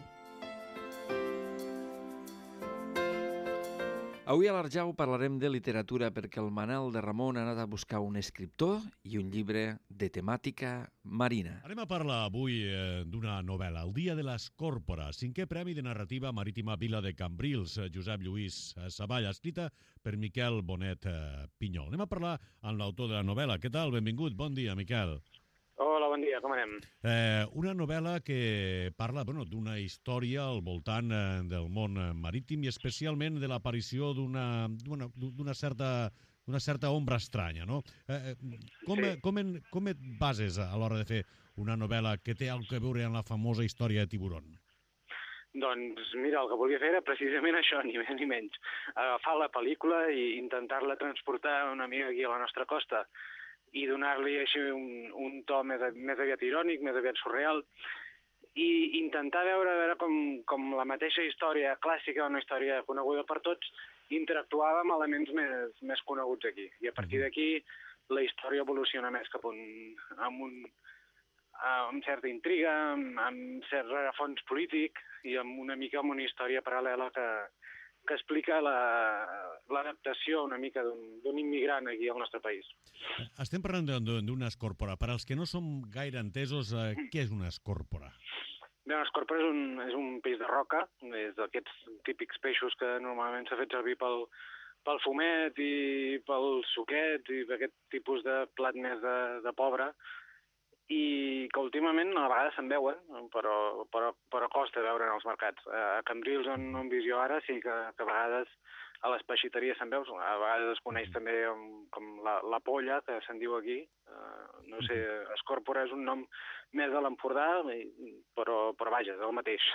Avui a l'Arjau parlarem de literatura perquè el Manel de Ramon ha anat a buscar un escriptor i un llibre de temàtica marina. Anem a parlar avui d'una novel·la, El dia de l'Escòrpora, 5è Premi de Narrativa Marítima Vila de Cambrils, Josep Lluís Savall, escrita per Miquel Bonet Pinyol. Anem a parlar amb l'autor de la novel·la. Què tal? Benvingut. Bon dia, Miquel. Hola, bon dia, com anem? Una novel·la que parla d'una història al voltant del món marítim i especialment de l'aparició d'una certa ombra estranya, no? Com et bases a l'hora de fer una novel·la que té alguna cosa a veure amb la famosa història de Tiburon? Doncs mira, el que volia fer era precisament això, ni més ni menys. Agafar la pel·lícula i intentar-la transportar una mica aquí a la nostra costa i donar-li així un to més aviat irònic, més aviat surreal, i intentar veure com la mateixa història clàssica, una història coneguda per tots, interactuava amb elements més coneguts aquí. I a partir d'aquí la història evoluciona més cap amb certa intriga, amb cert rerefons polític i amb una història paral·lela que explica l'adaptació una mica d'un immigrant aquí al nostre país. Estem parlant d'una escòrpora. Per als que no som gaire entesos, què és una escòrpora? Bé, una escòrpora és un peix de roca, és d'aquests típics peixos que normalment s'ha fet servir pel fumet i pel suquet i per aquest tipus de plat més de pobre, i que últimament a vegades se'n veuen, però costa veure en els mercats. A Cambrils, on vis jo ara, sí que a vegades a les peixiteries se'n veus, a vegades es coneix també com la polla, que se'n diu aquí. No sé, escòrpora és un nom més de l'Empordà, però vaja, és el mateix.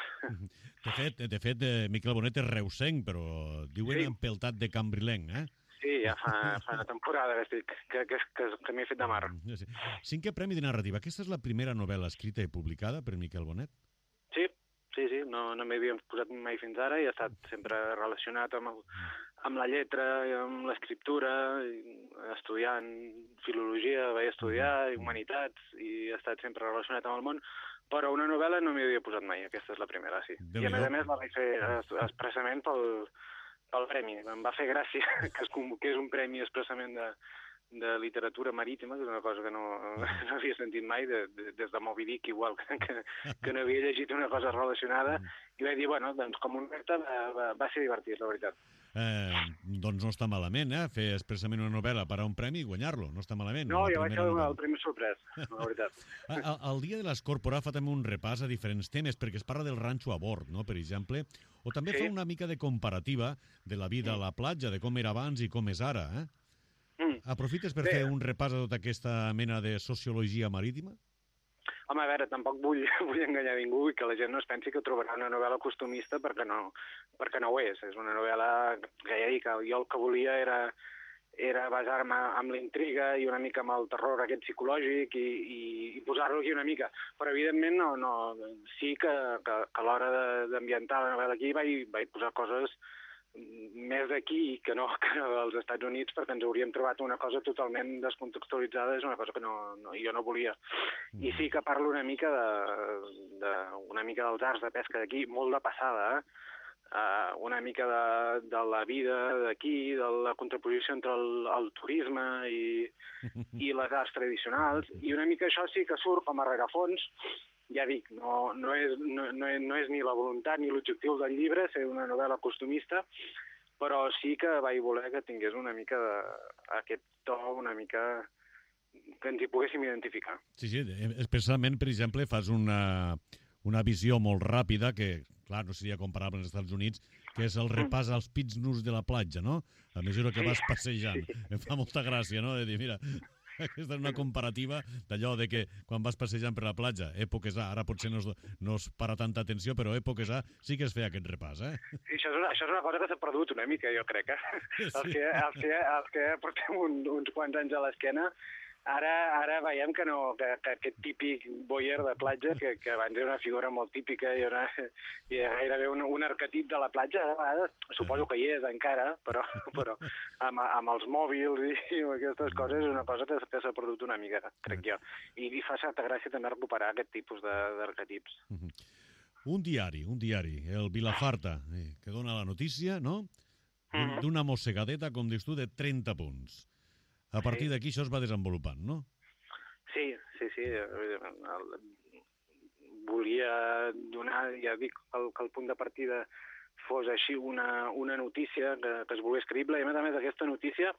De fet, Miquel Bonet és reusenc, però diuen empeltat de cambrilenc, eh? Sí, ja fa una temporada que m'he fet de mar. 5è Premi de Narrativa. Aquesta és la primera novel·la escrita i publicada per Miquel Bonet? Sí. No m'hi havia posat mai fins ara i he estat sempre relacionat amb la lletra i amb l'escriptura, estudiant filologia, vaig estudiar humanitats i he estat sempre relacionat amb el món, però una novel·la no m'hi havia posat mai. Aquesta és la primera, sí. I a més la vaig fer expressament pel premi. Em va fer gràcia que es convoqués un premi expressament de literatura marítima, que és una cosa que no havia sentit mai, des de Moby Dick, igual que no havia llegit una cosa relacionada, i vaig dir, doncs com un repte va ser divertit, la veritat. Doncs no està malament, fer expressament una novel·la per a un premi i guanyar-lo, no està malament. No, jo vaig fer el premi sorprès, la veritat. El dia de l'Escòrpora fa també un repàs a diferents temes, perquè es parla del ranxo a bord, no?, per exemple, o també fa una mica de comparativa de la vida a la platja, de com era abans i com és ara, Aprofites per fer un repàs a tota aquesta mena de sociologia marítima? Home, a veure, tampoc vull enganyar ningú i que la gent no es pensi que trobarà una novel·la costumista perquè no ho és. És una novel·la que ja dic, jo el que volia era basar-me amb la intriga i una mica amb el terror aquest psicològic i posar-lo aquí una mica. Però, evidentment, sí que a l'hora d'ambientar la novel·la aquí vaig posar coses més d'aquí que no als Estats Units, perquè ens hauríem trobat una cosa totalment descontextualitzada, és una cosa que jo no volia. I sí que parlo una mica dels arts de pesca d'aquí, molt de passada, una mica de la vida d'aquí, de la contraposició entre el turisme i les arts tradicionals, i una mica això sí que surt com a rerefons. Ja dic, no és ni la voluntat ni l'objectiu del llibre ser una novel·la costumista, però sí que vaig voler que tingués una mica aquest to, una mica que ens hi poguéssim identificar. Sí, especialment, per exemple, fas una visió molt ràpida que, clar, no seria comparable als Estats Units, que és el repàs als pits nus de la platja, no? A mesura que vas passejant. Em fa molta gràcia, no? De dir, mira, aquesta és una comparativa d'allò de que quan vas passejant per la platja, èpoques A, ara potser no es para tanta atenció, però èpoques A sí que es feia aquest repàs, eh? Sí, això és una cosa que s'ha perdut una mica, jo crec, Els que portem uns quants anys a l'esquena, ara veiem que aquest típic boier de platja, que abans era una figura molt típica i gairebé un arquetip de la platja, a vegades suposo que hi és encara, però amb els mòbils i aquestes coses és una cosa que s'ha perdut una mica, crec jo. I fa certa gràcia també recuperar aquest tipus d'arquetips. Un diari, el Vilafarta, que dona la notícia, no?, d'una mossegadeta, com dius tu, de 30 punts. A partir d'aquí això es va desenvolupant, no? Sí. Volia donar, ja dic, que el punt de partida fos així una notícia que es volgués creïble, i a més aquesta notícia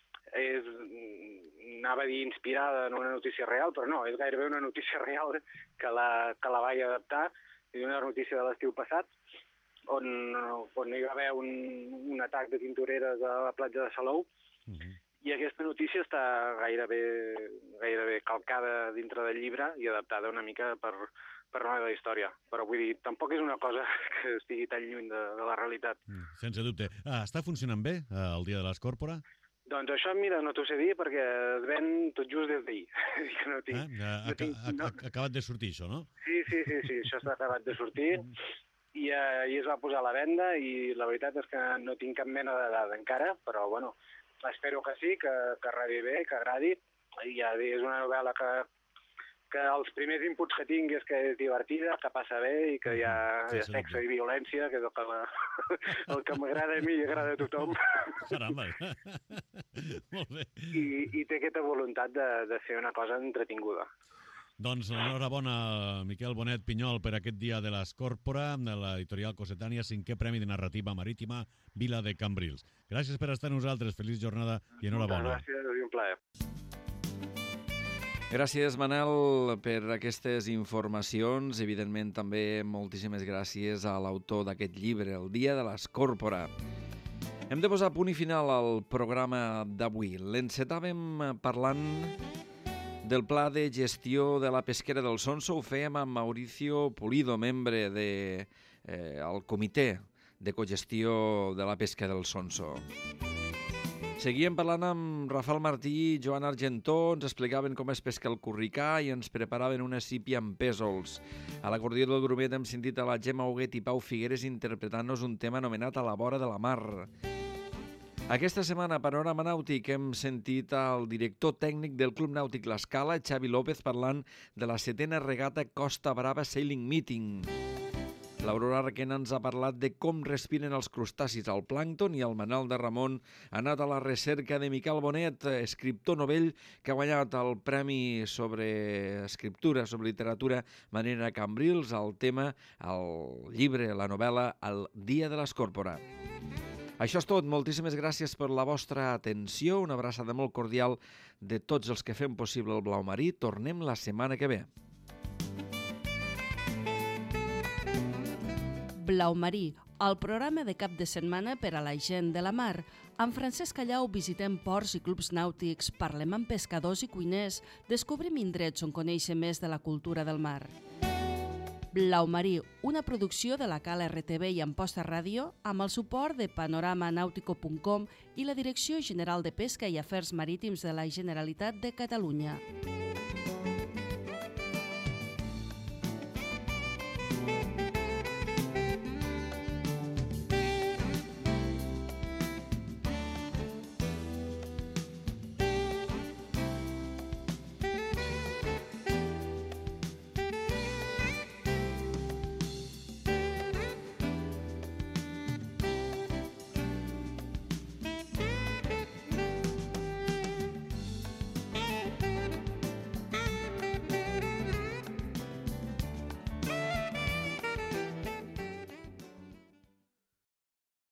anava a dir inspirada en una notícia real, però no, és gairebé una notícia real que la vaig adaptar, és una notícia de l'estiu passat, on hi va haver un atac de tintoreres a la platja de Salou, i aquesta notícia està gairebé calcada dintre del llibre i adaptada una mica per una meva història. Però vull dir, tampoc és una cosa que estigui tan lluny de la realitat. Sense dubte. Està funcionant bé el dia de l'Escòrpora? Doncs això, mira, no t'ho sé dir perquè es ven tot just des d'ahir. Ha acabat de sortir això, no? Sí, això s'ha acabat de sortir i es va posar a la venda i la veritat és que no tinc cap mena de dada encara, però bueno, espero que sí, que agradi bé, que agradi. I ja és una novel·la que els primers inputs que tinc és que és divertida, que passa bé i que hi ha sexe i violència, que és el que m'agrada a mi i agrada a tothom. Caramba! Molt bé. I té aquesta voluntat de fer una cosa entretinguda. Doncs enhorabona, Miquel Bonet Pinyol, per aquest dia de l'Escòrpora, de l'editorial Cossetània, 5è Premi de Narrativa Marítima, Vila de Cambrils. Gràcies per estar amb nosaltres, feliç jornada i enhorabona. Gràcies, és un plaer. Gràcies, Manel, per aquestes informacions. Evidentment, també moltíssimes gràcies a l'autor d'aquest llibre, El dia de l'Escòrpora. Hem de posar punt i final al programa d'avui. L'encetàvem parlant del pla de gestió de la pesquera del Sonso. Ho fèiem amb Mauricio Pulido, membre del comitè de cogestió de la pesca del Sonso. Seguíem parlant amb Rafael Martí i Joan Argentó, ens explicaven com es pesca el curricà i ens preparaven una sípia amb pèsols. A l'acordió del grumet hem sentit a la Gemma Huguet i Pau Figueres interpretant-nos un tema anomenat A la vora de la mar. Aquesta setmana a Panorama Nàutic hem sentit el director tècnic del Club Nàutic L'Escala, Xavi López, parlant de la 7a regata Costa Brava Sailing Meeting. L'Aurora Requena ens ha parlat de com respiren els crustacis al plàncton i el Manel de Ramon ha anat a la recerca de Miquel Bonet, escriptor novell que ha guanyat el Premi sobre escriptura, sobre literatura Manera Cambrils, el tema, el llibre, la novel·la El dia de l'Escòrpora. Això és tot. Moltíssimes gràcies per la vostra atenció. Una abraçada molt cordial de tots els que fem possible el Blau Marí. Tornem la setmana que ve. Blau Marí, el programa de cap de setmana per a la gent de la mar. Amb Francesc Callau visitem ports i clubs nàutics, parlem amb pescadors i cuiners, descobrim indrets on conèixer més de la cultura del mar. Blau Marí, una producció de la Cala RTV i Amposta Ràdio amb el suport de panoramanautico.com i la Direcció General de Pesca i Afers Marítims de la Generalitat de Catalunya.